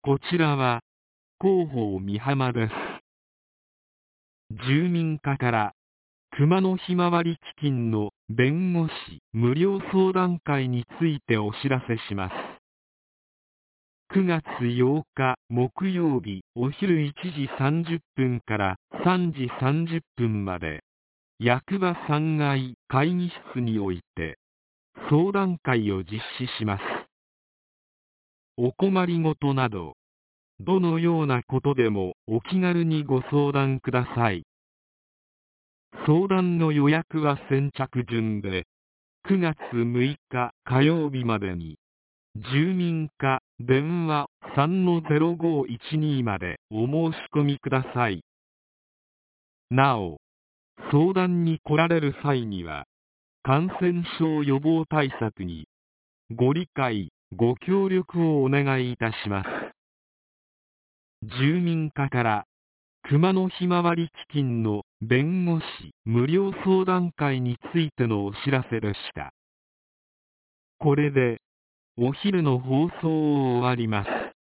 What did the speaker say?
こちらは広報美浜です。住民課から熊のひまわり基金の弁護士無料相談会についてお知らせします。9月8日木曜日お昼1時30分から3時30分まで役場3階会議室において相談会を実施します。お困りごとなどどのようなことでもお気軽にご相談ください。相談の予約は先着順で、9月6日火曜日までに、住民課電話 3-0512 までお申し込みください。なお、相談に来られる際には、感染症予防対策にご理解、ご協力をお願いいたします。住民課から熊のひまわり基金の弁護士無料相談会についてのお知らせでした。これでお昼の放送を終わります。